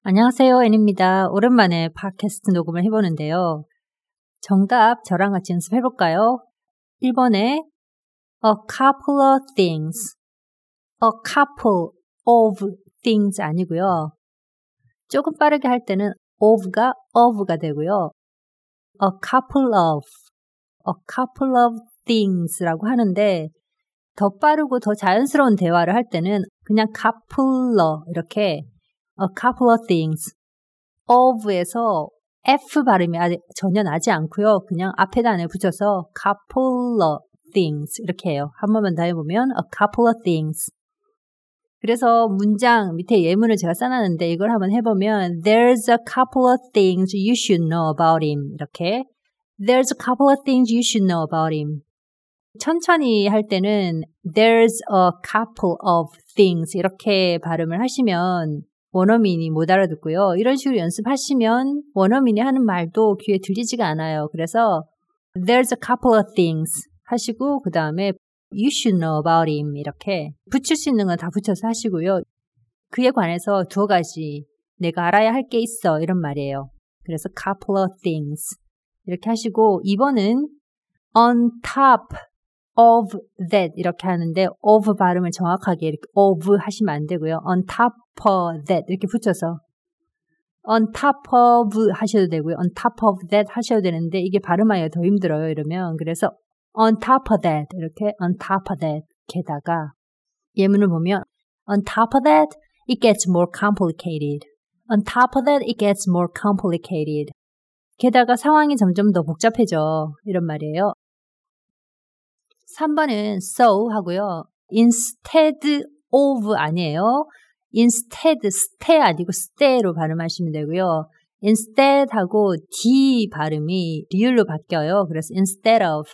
안녕하세요, 앤입니다. 오랜만에 팟캐스트 녹음을 해보는데요. 정답 저랑 같이 연습해볼까요? 1번에 a couple of things, a couple of things 아니고요. 조금 빠르게 할 때는 of가 of가 되고요. a couple of things라고 하는데 더 빠르고 더 자연스러운 대화를 할 때는 그냥 couple 이렇게 a couple of things. of에서 F 발음이 전혀 나지 않고요. 그냥 앞에다 붙여서 couple of things 이렇게 해요. 한 번만 더 해보면 a couple of things. 그래서 문장 밑에 예문을 제가 써놨는데 이걸 한번 해보면 There's a couple of things you should know about him. 이렇게 There's a couple of things you should know about him. 천천히 할 때는 There's a couple of things 이렇게 발음을 하시면 원어민이 못 알아듣고요. 이런 식으로 연습하시면 원어민이 하는 말도 귀에 들리지가 않아요. 그래서 There's a couple of things 하시고 그 다음에 You should know about him 이렇게 붙일 수 있는 건 다 붙여서 하시고요. 그에 관해서 두어 가지 내가 알아야 할 게 있어 이런 말이에요. 그래서 couple of things 이렇게 하시고 2번은 on top of that 이렇게 하는데 of 발음을 정확하게 이렇게 of 하시면 안 되고요. on top of that 이렇게 붙여서 on top of 하셔도 되고요. on top of that 하셔도 되는데 이게 발음하기가 더 힘들어요. 이러면 그래서 on top of that 이렇게 on top of that 게다가 예문을 보면 on top of that it gets more complicated. on top of that it gets more complicated. 게다가 상황이 점점 더 복잡해져 이런 말이에요. 3번은 so 하고요. instead of 아니에요. instead, stay 아니고 stay로 발음하시면 되고요. instead 하고 d 발음이 리을로 바뀌어요. 그래서 instead of.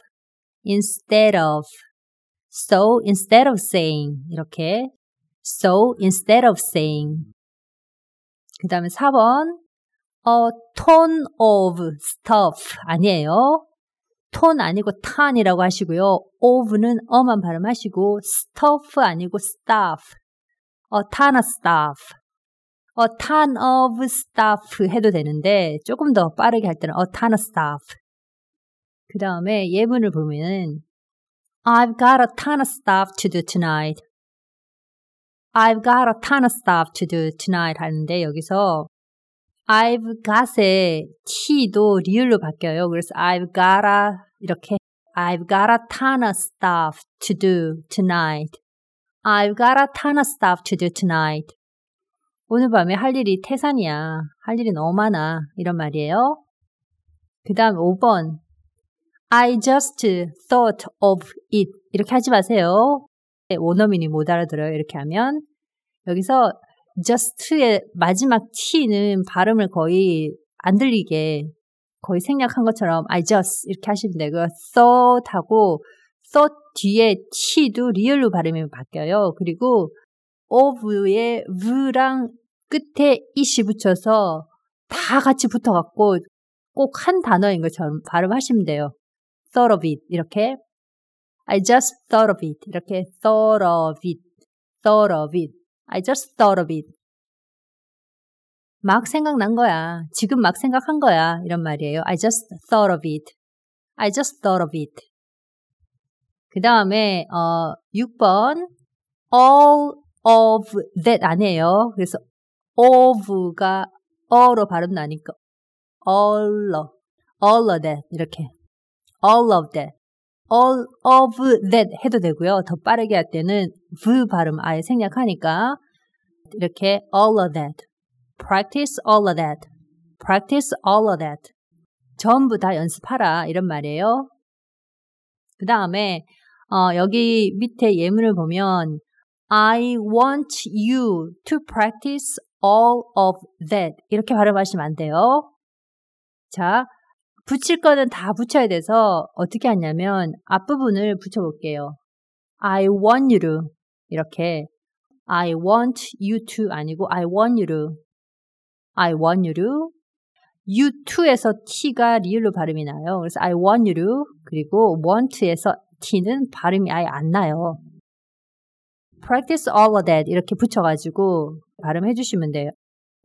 So instead of saying 이렇게 so instead of saying. 그 다음에 4번 a ton of stuff 아니에요. 톤 아니고 ton이라고 하시고요. of는 어만 발음하시고 stuff 아니고 stuff. a ton of stuff. a ton of stuff 해도 되는데 조금 더 빠르게 할 때는 a ton of stuff. 그 다음에 예문을 보면은 I've got a ton of stuff to do tonight. I've got a ton of stuff to do tonight 하는데 여기서 I've got의 t도 리을로 바뀌어요. 그래서 I've gotta 이렇게 I've got a ton of stuff to do tonight. I've got a ton of stuff to do tonight. 오늘 밤에 할 일이 태산이야. 할 일이 너무 많아. 이런 말이에요. 그 다음 5번 I just thought of it. 이렇게 하지 마세요. 원어민이 못 알아들어요. 이렇게 하면 여기서 just의 마지막 t는 발음을 거의 안 들리게 거의 생략한 것처럼 I just 이렇게 하시면 되고요. thought하고 thought 뒤에 t도 리얼로 발음이 바뀌어요. 그리고 of의 v랑 끝에 it이 붙여서 다 같이 붙어갖고 꼭 한 단어인 것처럼 발음하시면 돼요. thought of it 이렇게 I just thought of it 이렇게 thought of it I just thought of it. 막 생각난 거야. 지금 막 생각한 거야. 이런 말이에요. I just thought of it. I just thought of it. 그 다음에 6번 all of that 아니에요. 그래서 of가 어로 발음 나니까 all of that 이렇게 all of that. all of that 해도 되고요. 더 빠르게 할 때는 v 발음 아예 생략하니까 이렇게 all of that. practice all of that. practice all of that. 전부 다 연습하라 이런 말이에요. 그 다음에 여기 밑에 예문을 보면 I want you to practice all of that 이렇게 발음하시면 안 돼요. 자, 붙일 거는 다 붙여야 돼서 어떻게 하냐면 앞부분을 붙여볼게요. I want you to 이렇게 I want you to 아니고 I want you to I want you to you to에서 t가 리을로 발음이 나요. 그래서 I want you to 그리고 want에서 t는 발음이 아예 안 나요. practice all of that 이렇게 붙여가지고 발음해 주시면 돼요.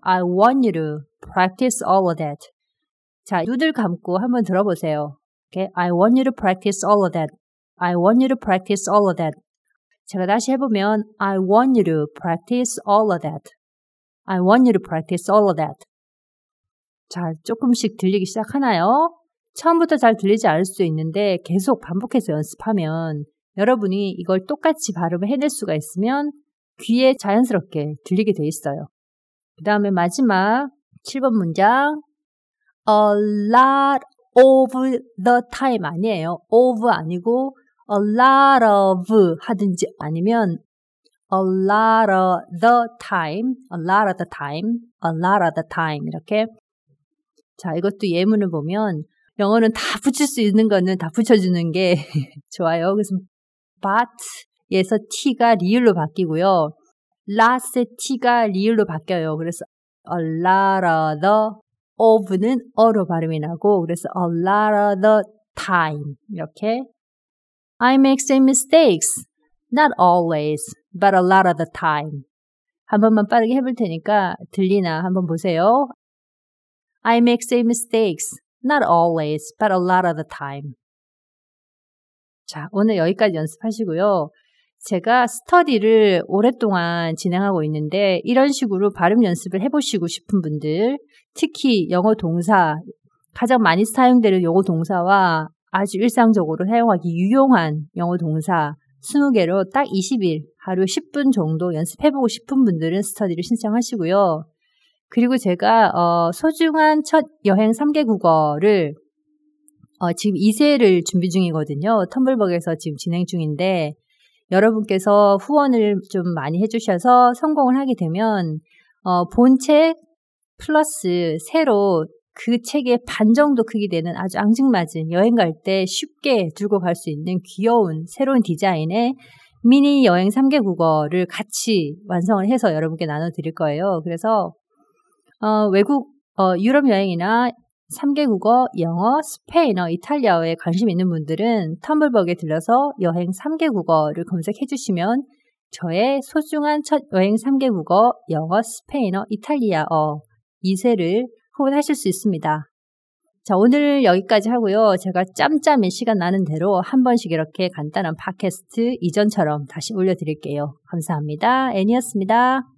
I want you to practice all of that. 자, 눈을 감고 한번 들어보세요. Okay? I want you to practice all of that. I want you to practice all of that. 제가 다시 해보면 I want you to practice all of that. I want you to practice all of that. 자, 조금씩 들리기 시작하나요? 처음부터 잘 들리지 않을 수도 있는데 계속 반복해서 연습하면 여러분이 이걸 똑같이 발음을 해낼 수가 있으면 귀에 자연스럽게 들리게 돼 있어요. 그 다음에 마지막 7번 문장 A lot of the time 아니에요. of 아니고 a lot of 하든지 아니면 a lot of the time, a lot of the time, a lot of the time 이렇게 자 이것도 예문을 보면 영어는 다 붙일 수 있는 거는 다 붙여주는 게 좋아요. 그래서 but에서 t가 리을로 바뀌고요. last의 t가 리을로 바뀌어요. 그래서 a lot of the of는 어로 발음이 나고 그래서 a lot of the time 이렇게 I make some mistakes. Not always, but a lot of the time. 한 번만 빠르게 해볼 테니까 들리나 한번 보세요. I make some mistakes. Not always, but a lot of the time. 자, 오늘 여기까지 연습하시고요. 제가 스터디를 오랫동안 진행하고 있는데 이런 식으로 발음 연습을 해보시고 싶은 분들, 특히 영어 동사, 가장 많이 사용되는 영어 동사와 아주 일상적으로 사용하기 유용한 영어 동사 20개로 딱 20일, 하루 10분 정도 연습해보고 싶은 분들은 스터디를 신청하시고요. 그리고 제가 소중한 첫 여행 3개 국어를 지금 2세를 준비 중이거든요. 텀블벅에서 지금 진행 중인데 여러분께서 후원을 좀 많이 해주셔서 성공을 하게 되면 본책 플러스 새로 그 책의 반 정도 크기 되는 아주 앙증맞은 여행 갈 때 쉽게 들고 갈 수 있는 귀여운 새로운 디자인의 미니 여행 3개 국어를 같이 완성을 해서 여러분께 나눠드릴 거예요. 그래서 외국 유럽 여행이나 3개 국어, 영어, 스페인어, 이탈리아어에 관심 있는 분들은 텀블벅에 들러서 여행 3개 국어를 검색해 주시면 저의 소중한 첫 여행 3개 국어, 영어, 스페인어, 이탈리아어 2세를 후원하실 수 있습니다. 자, 오늘 여기까지 하고요. 제가 짬짬이 시간 나는 대로 한 번씩 이렇게 간단한 팟캐스트 이전처럼 다시 올려드릴게요. 감사합니다. 애니였습니다.